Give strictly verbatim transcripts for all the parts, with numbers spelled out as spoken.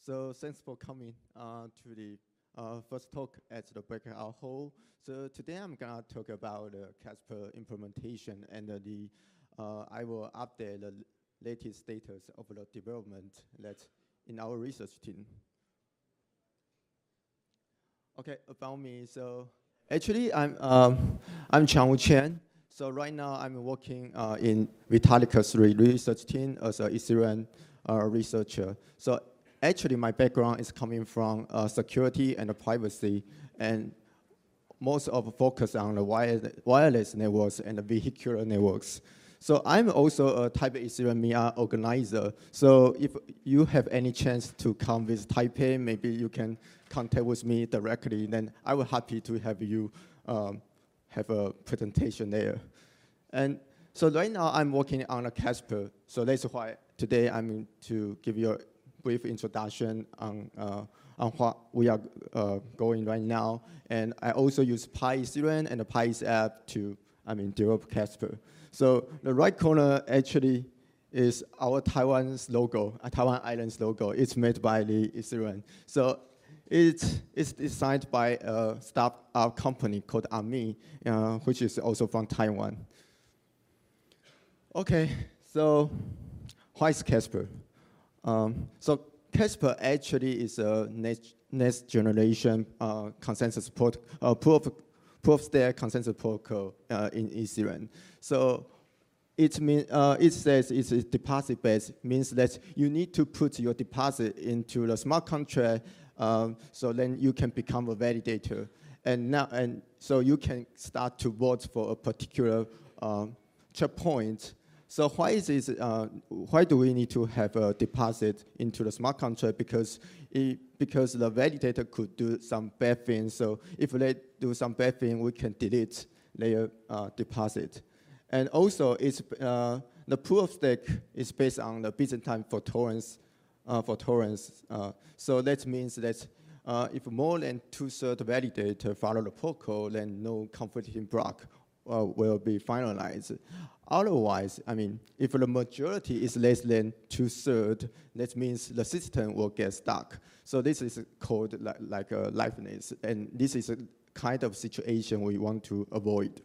So thanks for coming uh, to the uh, first talk at the breakout hall. So today I'm gonna talk about the Casper implementation and uh, the uh, I will update the latest status of the development that's in our research team. Okay, about me. So actually, I'm um, I'm Changwu Chen. So right now I'm working uh, in Vitalicus research team as an Ethereum uh, researcher. So actually, my background is coming from uh, security and privacy, and most of focus on the wire, wireless networks and the vehicular networks. So I'm also a Taipei Ethereum M I A organizer. So if you have any chance to come visit Taipei, maybe you can contact with me directly. Then I will happy to have you um, have a presentation there. And so right now I'm working on a Casper. So that's why today I'm going to give you a brief introduction on, uh, on what we are uh, going right now. And I also use PyEthereum and the PyEth to, I mean, develop Casper. So the right corner actually is our Taiwan's logo, a Taiwan Islands logo. It's made by the Ethereum. So it's, it's designed by a startup company called Ami, uh, which is also from Taiwan. Okay, so what is Casper? Um, so Casper actually is a next, next generation uh, consensus prot uh, proof, proof stake consensus protocol uh, in Ethereum. So it mean uh, it says it's deposit based, means that you need to put your deposit into the smart contract, um, so then you can become a validator, and now and so you can start to vote for a particular um, checkpoint. So why is this, uh, why do we need to have a deposit into the smart contract? Because it, because the validator could do some bad things. So if they do some bad thing, we can delete their uh, deposit. And also, it's, uh, the proof of stake is based on the Byzantine for torrents. Uh, for torrents. Uh, so that means that uh, if more than two-thirds validator follow the protocol, then no conflicting block uh, will be finalized. Otherwise, I mean, if the majority is less than two-thirds, that means the system will get stuck. So this is called like, like a liveness, and this is a kind of situation we want to avoid.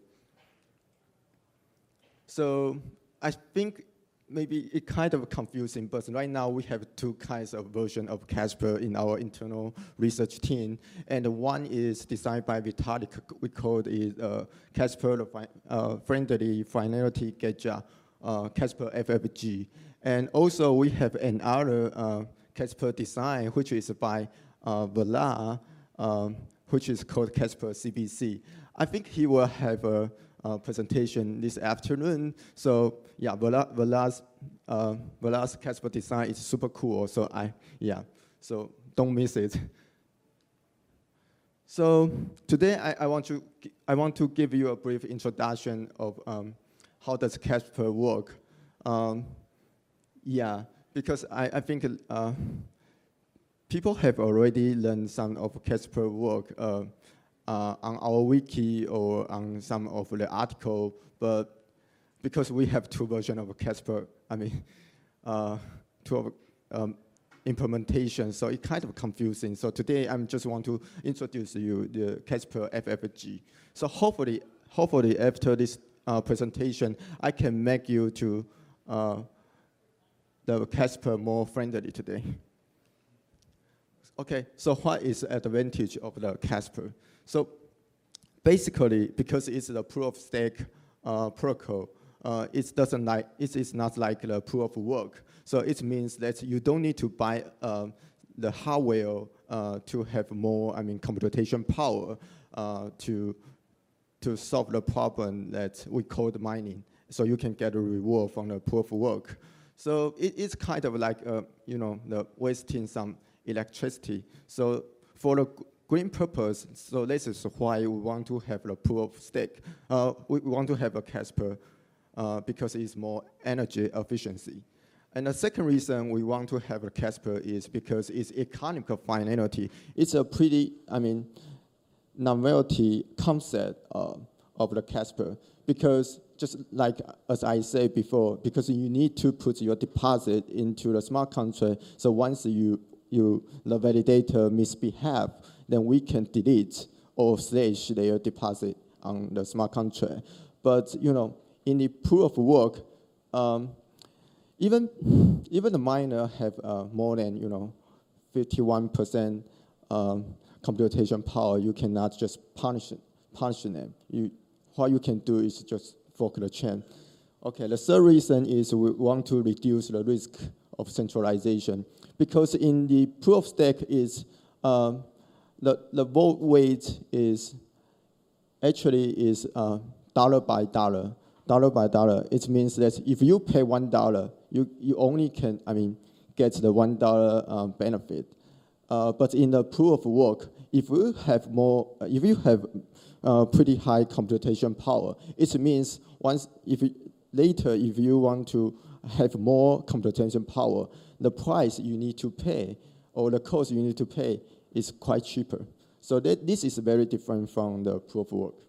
So I think maybe it's kind of confusing, but right now we have two kinds of version of Casper in our internal research team. And one is designed by Vitalik. We call it uh, Casper the fi uh, Friendly Finality Gadget, uh, Casper F F G. And also we have another uh, Casper design, which is by uh, Vala, um, which is called Casper C B C. I think he will have a Uh, presentation this afternoon. So yeah, Vala's uh, Vala's Casper design is super cool. So I yeah, so don't miss it. So today I, I want to I want to give you a brief introduction of um, how does Casper work. Um, yeah, because I I think uh, people have already learned some of Casper work. Uh, Uh, on our wiki or on some of the article, but because we have two versions of Casper, I mean, uh, two of, um, implementation, so it's kind of confusing. So today I just want to introduce you the Casper F F G. So hopefully, hopefully after this uh, presentation, I can make you to uh, the Casper more friendly today. Okay, so what is the advantage of the Casper? So basically, because it's the proof of stake uh, protocol, uh, it doesn't like it is not like the proof of work. So it means that you don't need to buy um, the hardware uh, to have more, I mean, computation power uh, to to solve the problem that we call mining. So you can get a reward from the proof of work. So it, it's kind of like uh, you know, the wasting some electricity. So for the green purpose, so this is why we want to have the proof of stake. Uh, we want to have a Casper uh, because it's more energy efficiency. And the second reason we want to have a Casper is because it's economical finality. It's a pretty, I mean, novelty concept uh, of the Casper, because just like as I said before, because you need to put your deposit into the smart contract. So once you you the validator misbehave, then we can delete or slash their deposit on the smart contract. But you know, in the proof of work, um, even even the miner have uh, more than you know fifty-one percent um, computation power. You cannot just punish punish them. You what you can do is just fork the chain. Okay, the third reason is we want to reduce the risk of centralization, because in the proof of stake is um, the the vote weight is actually is uh, dollar by dollar, dollar by dollar. It means that if you pay one dollar, you you only can I mean get the one dollar um, benefit. Uh, but in the proof of work, if you have more, if you have uh, pretty high computation power, it means once if you, later if you want to have more computation power, the price you need to pay or the cost you need to pay is quite cheaper. So that this is very different from the proof of work.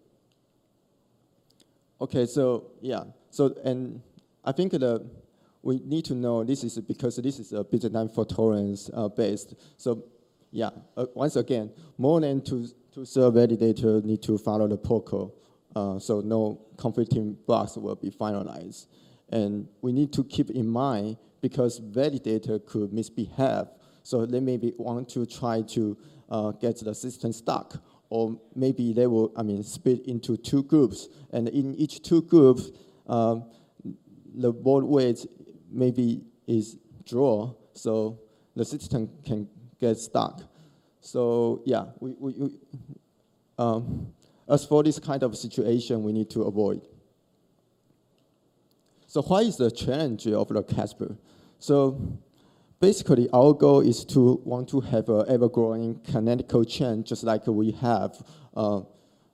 Okay, so yeah, so and I think the we need to know this is because this is a Byzantine fault tolerance uh, based. So yeah, uh, once again, more than two two serve validator need to follow the protocol, uh, so no conflicting blocks will be finalized. And we need to keep in mind because validator could misbehave, so they maybe want to try to uh, get the system stuck, or maybe they will, I mean, split into two groups, and in each two groups, um, the vote weight maybe is draw, so the system can get stuck. So yeah, we, we, we um, as for this kind of situation, we need to avoid. So what is the challenge of the Casper? So basically, our goal is to want to have an ever-growing canonical chain, just like we have uh,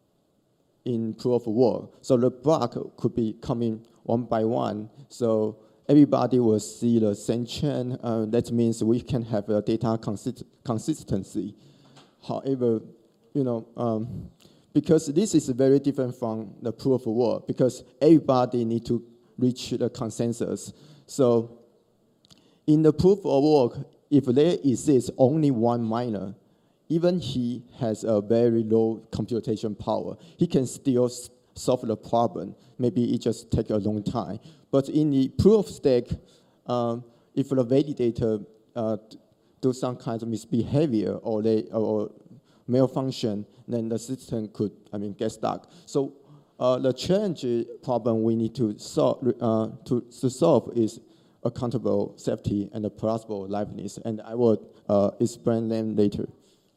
in proof of work. So the block could be coming one by one. So everybody will see the same chain. Uh, that means we can have a data consist consistency. However, you know, um, because this is very different from the proof of work, because everybody need to reach the consensus. So in the proof of work, if there exists only one miner, even he has a very low computation power, he can still solve the problem. Maybe it just take a long time. But in the proof of stake, um, if the validator uh, do some kind of misbehavior or they or malfunction, then the system could, I mean, get stuck. So uh, the challenge problem we need to solve uh, to, to solve is accountable safety and the plausible liveness, and I will uh, explain them later.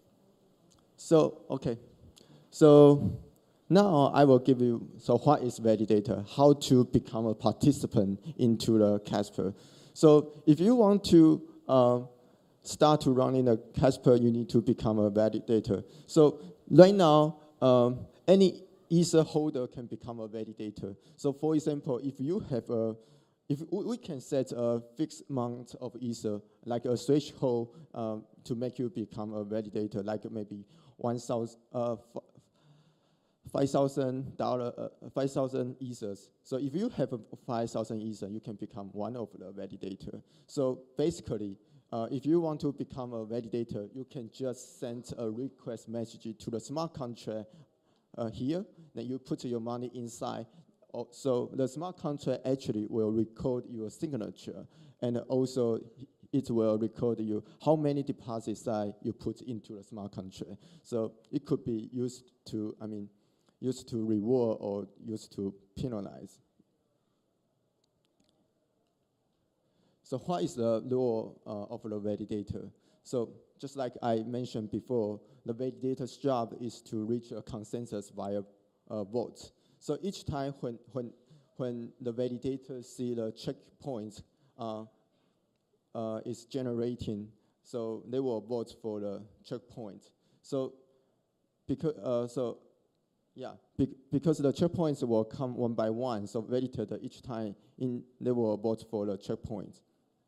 So okay, so. Now I will give you, so what is validator? How to become a participant into the Casper. So if you want to uh, start to run in the Casper, you need to become a validator. So right now, um, any Ether holder can become a validator. So for example, if you have a, if we can set a fixed amount of Ether, like a threshold um, to make you become a validator, like maybe one thousand, uh, five thousand dollar, uh, five thousand ethers. So if you have a five thousand ether, you can become one of the validator. So basically, uh, if you want to become a validator, you can just send a request message to the smart contract uh, here. Then you put your money inside. So the smart contract actually will record your signature, and also it will record you how many deposits that you put into the smart contract. So it could be used to, I mean, used to reward or used to penalize. So what is the role uh, of the validator? So just like I mentioned before, the validator's job is to reach a consensus via uh, votes. So each time when, when, when the validator see the checkpoint uh, uh, is generating, so they will vote for the checkpoint. So because, uh, so Yeah, be because the checkpoints will come one by one, so validator each time in they will vote for the checkpoint.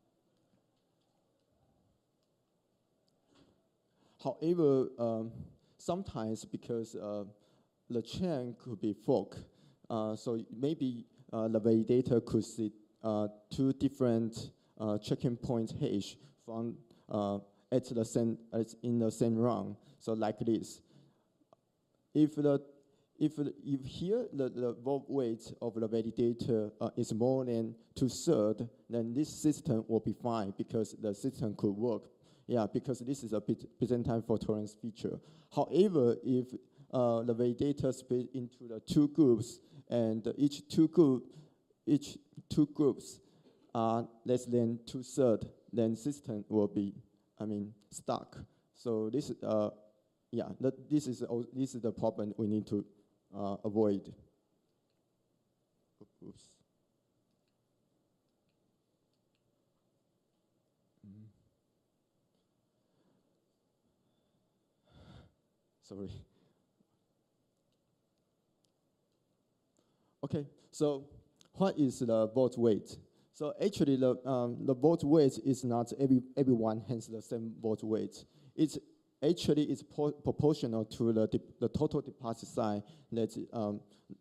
However, um, sometimes because uh, the chain could be forked, uh, so maybe uh, the validator could see uh, two different uh, checking point hash from uh, at the same as in the same round. So like this. If the if if here the, the vote weight of the validator uh, is more than two thirds, then this system will be fine because the system could work. Yeah, because this is a Byzantine fault tolerance feature. However, if uh, the validator split into the two groups, and each two group each two groups are less than two thirds, then system will be, I mean, stuck. So this, uh, yeah, that, this is this is the problem we need to uh, avoid. Oops. Mm. Sorry. Okay, so what is the vote weight? So actually, the um, the vote weight is not every everyone has the same vote weight. It's actually it's pro proportional to the the total deposit size. That um,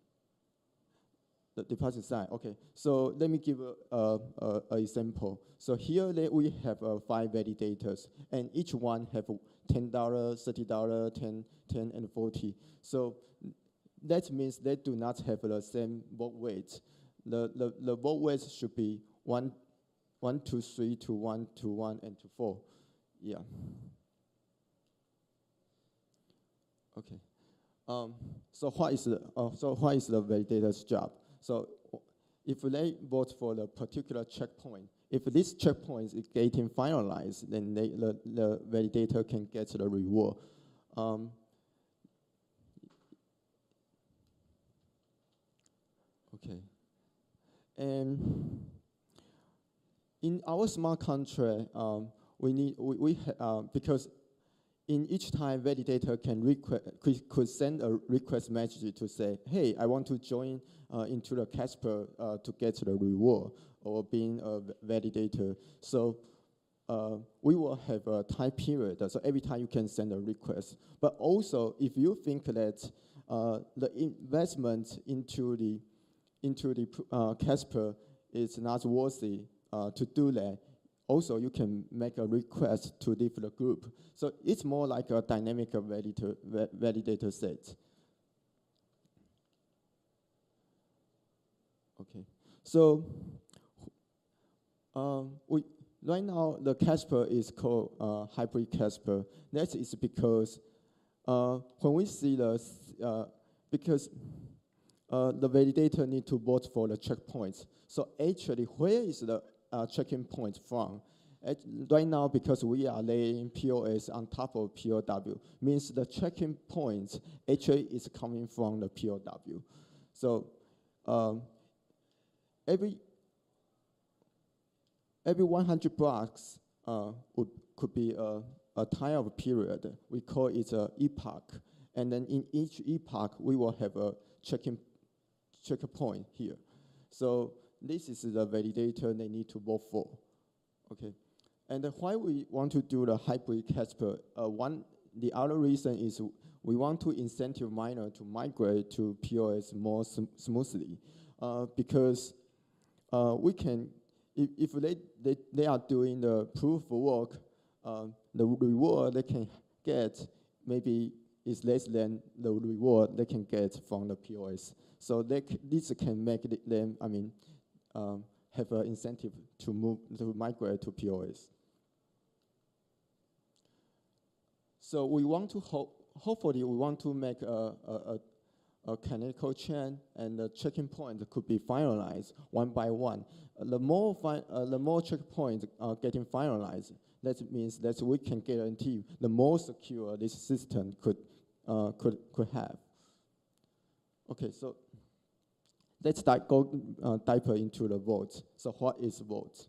the deposit size. Okay, so let me give a, a, a, a example. So here we have uh, five validators, and each one have ten dollars, thirty dollars, ten, ten, and forty. So that means they do not have the same vote weight. The, the, the vote weight should be one, one to three to one to one and to four. Yeah. Okay. Um, so what is the uh, so what is the validator's job? So if they vote for the particular checkpoint, if this checkpoint is getting finalized, then they, the, the validator can get the reward. Um, okay. And in our smart contract, um, we need we, we uh, because in each time validator can request could send a request message to say, hey, I want to join uh, into the Casper uh, to get the reward or being a validator. So uh, we will have a time period. So every time you can send a request. But also, if you think that uh, the investment into the into the uh, Casper is not worthy uh, to do that, also you can make a request to leave the group. So it's more like a dynamic validator, validator set. Okay, so um, we, right now the Casper is called uh, hybrid Casper. That is because uh, when we see the, uh, because Uh, the validator need to vote for the checkpoints. So actually, where is the uh, checking point from? At, right now, because we are laying P O S on top of P O W, means the checking point actually is coming from the P O W. So um, every every one hundred blocks uh, would, could be a, a time of period. We call it an epoch. And then in each epoch, we will have a checking checkpoint here. So this is the validator they need to vote for. Okay, and why we want to do the hybrid Casper? Uh, one, the other reason is we want to incentive miner to migrate to P O S more sm smoothly, uh, because uh, we can, if, if they, they they are doing the proof of work, uh, the reward they can get maybe is less than the reward they can get from the P O S. So they c this can make them, I mean, um, have an incentive to move, to migrate to P O S. So we want to, ho hopefully we want to make a, a, a, a canonical chain, and the checking point could be finalized one by one. Uh, the more, fi uh, the more checkpoints are getting finalized, that means that we can guarantee the more secure this system could, uh, could, could have. Okay, so let's di go uh, deeper into the vote. So what is vote?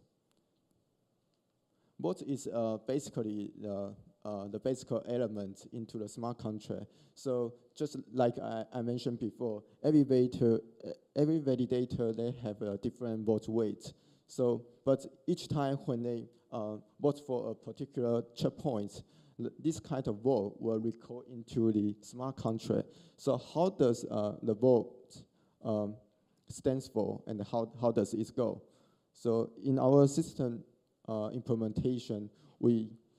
Vote is uh, basically the, uh, the basic element into the smart contract. So just like I, I mentioned before, every validator, every validator, they have a different vote weight. So, but each time when they uh, vote for a particular checkpoint, this kind of vote will record into the smart contract. So how does uh, the vote um, stands for, and how, how does it go? So in our system uh, implementation, we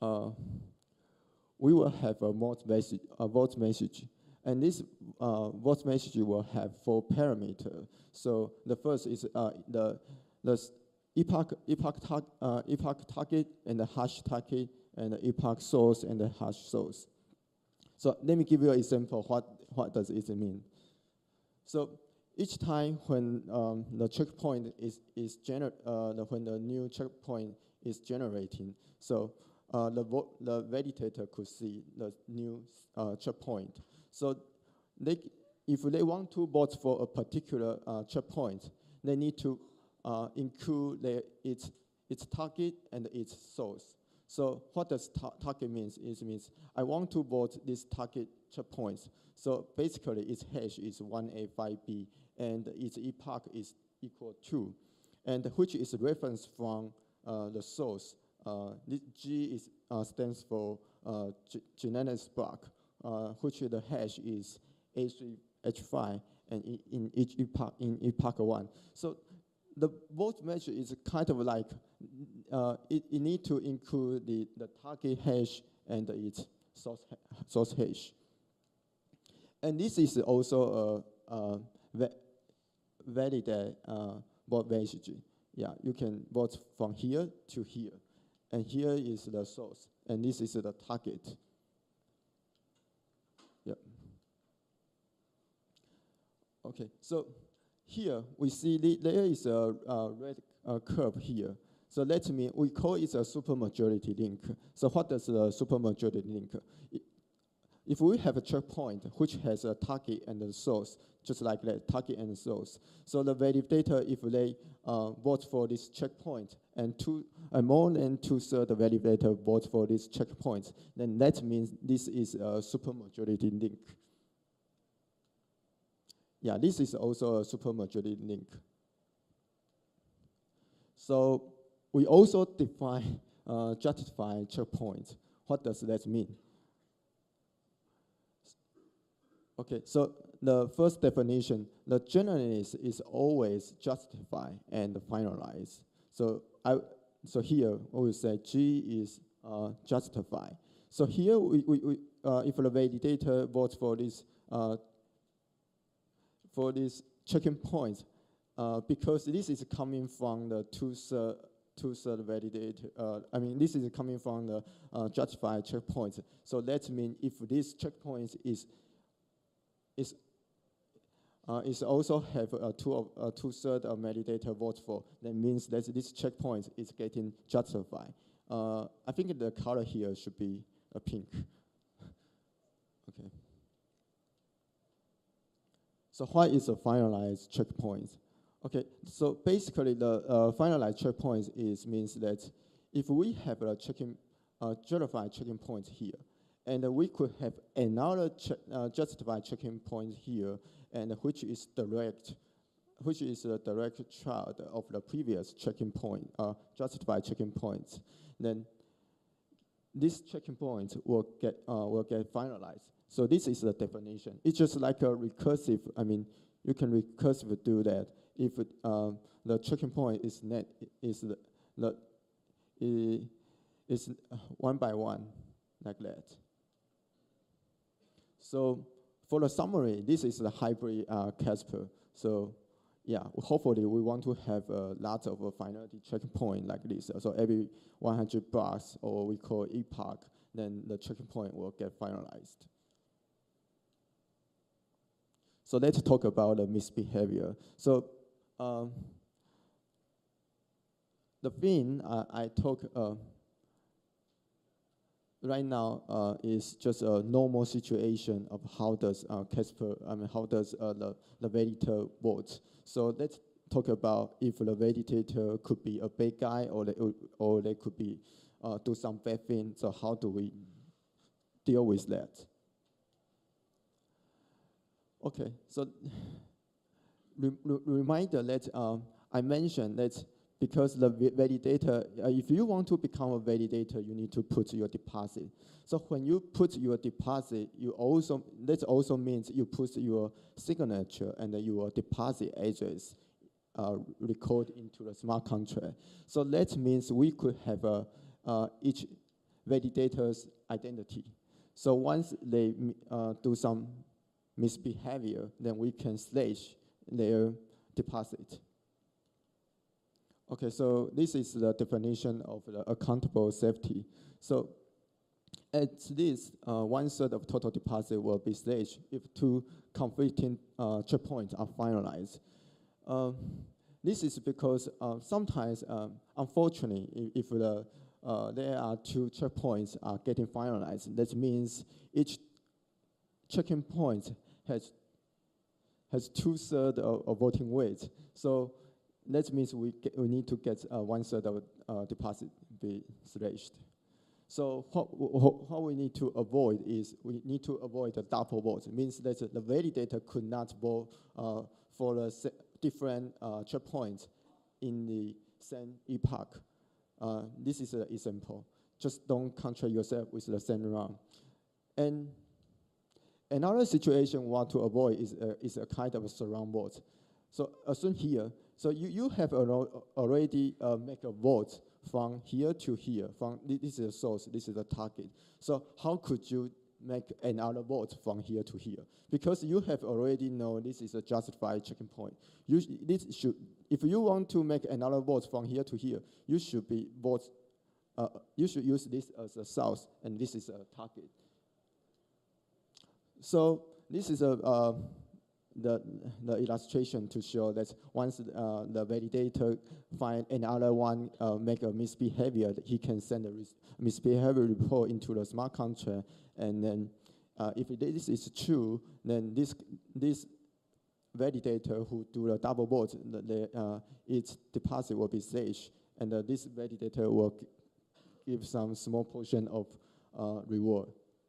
uh, we will have a vote message, a vote message. And this uh, vote message will have four parameters. So the first is uh, the, the epoch, epoch, tar uh, epoch target and the hash target and the epoch source and the hash source. So let me give you an example. What, what does it mean? So each time when um, the checkpoint is, is gener uh, the, when the new checkpoint is generating, so uh, the, the validator could see the new uh, checkpoint. So they, if they want to vote for a particular uh, checkpoint, they need to uh, include their, its, its target and its source. So what does ta target means? It means I want to vote this target checkpoint. So basically its hash is one A five B and its epoch is equal to, and which is reference from uh, the source. Uh, this G is, uh, stands for uh, genesis block, uh, which the hash is A three H five and in, in each epoch, in epoch one. So the vote measure is kind of like, uh, it, it need to include the, the target hash and its source, source hash. And this is also a, a va validate uh, vote message. Yeah, you can vote from here to here. And here is the source, and this is the target. Yep. Okay, so here we see the, there is a, a red uh, curve here. So let me, we call it a supermajority link. So what does the supermajority link? It, if we have a checkpoint which has a target and a source, just like that, target and source. So the validator, if they uh, vote for this checkpoint and two, uh, more than two-thirds of the validator vote for this checkpoint, then that means this is a supermajority link. Yeah, this is also a supermajority link. So we also define uh, justified checkpoint. What does that mean? Okay, so the first definition, the generalist is always justify and finalize. So I, so here we will say G is uh, justify. So here we, we, we uh, if the validator votes for this uh, for this checking point, uh, because this is coming from the two-third two-third validator. Uh, I mean, this is coming from the uh, justified checkpoint. So that means if this checkpoint is is uh, is also have a two of uh, two-third of validator vote for, that means that this checkpoint is getting justified. Uh, I think the color here should be a pink. Okay. So what is a finalized checkpoint? Okay, so basically the uh, finalized checkpoint is means that if we have a checking, uh, justified checking point here, and uh, we could have another che uh, justified checking point here, and which is direct, which is a direct child of the previous checking point, uh, justified checking point, then this checking point will get uh, will get finalized. So this is the definition. It's just like a recursive. I mean, you can recursively do that if it, um, the checking point is net is the, the is one by one like that. So for the summary, this is the hybrid uh, Casper. So yeah, hopefully we want to have a lot of uh, finality checkpoint like this. So every one hundred blocks, or we call epoch, then the checking point will get finalized. So let's talk about the misbehavior. So um, the thing uh, I talk uh, right now uh, is just a normal situation of how does uh, Casper, I mean, how does uh, the, the validator vote. So let's talk about if the validator could be a bad guy, or they, or they could be uh, do some bad thing. So how do we deal with that? Okay, so re re reminder that um, I mentioned that because the validator, uh, if you want to become a validator, you need to put your deposit. So when you put your deposit, you also, that also means you put your signature and your deposit address uh, record into the smart contract. So that means we could have a, uh, each, validator's identity. So once they uh, do some misbehavior, then we can slash their deposit. Okay, so this is the definition of the accountable safety. So at least uh, one third of total deposit will be slashed if two conflicting uh, checkpoints are finalized. Uh, this is because uh, sometimes, um, unfortunately, if, if the, uh, there are two checkpoints are getting finalized, that means each checking point has has two thirds of, of voting weight. So that means we get, we need to get uh, one third of uh, deposit be slashed. So what, what we need to avoid is we need to avoid the double vote. It means that the validator could not vote uh, for the different uh, checkpoints in the same epoch. Uh, this is an example. Just don't contract yourself with the same round. And another situation we want to avoid is a, is a kind of a surround vote. So assume here, so you, you have already uh, make a vote from here to here. From this is the source, this is the target. So how could you make another vote from here to here? Because you have already know this is a justified checking point. You this should, if you want to make another vote from here to here, you should be vote. Uh, you should use this as a source, and this is a target. So this is a uh, the the illustration to show that once uh, the validator find another one uh, make a misbehavior, he can send a misbehavior report into the smart contract, and then uh, if this is true, then this this validator who do the double vote, the, the, uh, its deposit will be staged, and uh, this validator will give some small portion of uh, reward.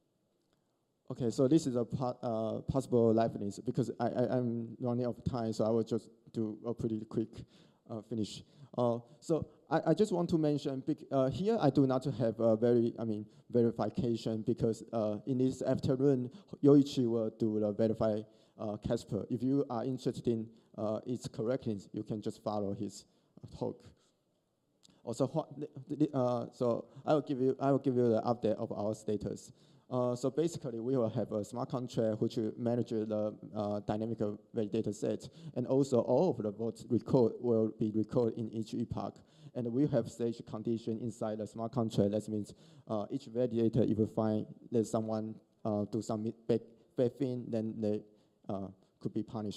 Okay, so this is a po uh, possible liveness because I, I, I'm running out of time, so I will just do a pretty quick uh, finish. Uh, so I, I just want to mention, uh, here I do not have a very, I mean, verification because uh, in this afternoon, Yoichi will do the verify uh, Casper. If you are interested in uh, its correctness, you can just follow his uh, talk. Also, what, uh, so I will give you, I will give you the update of our status. Uh, so basically, we will have a smart contract which will manage the uh, dynamic validator set, and also all of the votes record will be recorded in each epoch. And we have stage condition inside the smart contract. That means uh, each validator, if you find that someone uh, do some bad, bad thing, then they uh, could be punished.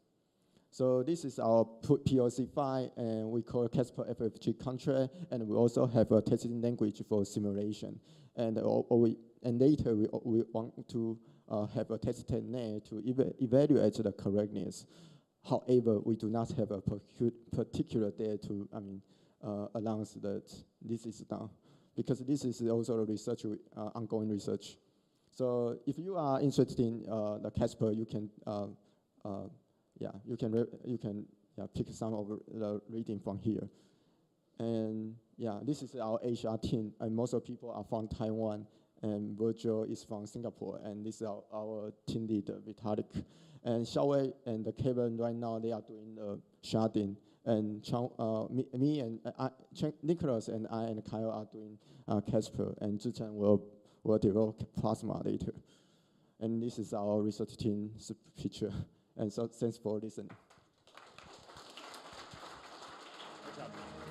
So this is our P O C file, and we call Casper F F G contract, and we also have a testing language for simulation. And, uh, we, and later, we, we want to uh, have a tested net to ev evaluate the correctness. However, we do not have a particular data to, I mean, uh, announce that this is done, because this is also a research, uh, ongoing research. So if you are interested in uh, the Casper, you can, uh, uh, yeah, you can re you can yeah, pick some of the reading from here. And yeah, this is our H R team, and most of the people are from Taiwan, and Virgil is from Singapore, and this is our, our team leader, Vitalik. And Xiaowei and Kevin right now, they are doing the sharding, and Chang, uh, me, me and uh, Nicholas and I and Kyle are doing uh, Casper, and Zhichen will, will develop Plasma later. And this is our research team's picture. And so thanks for listening. Good job.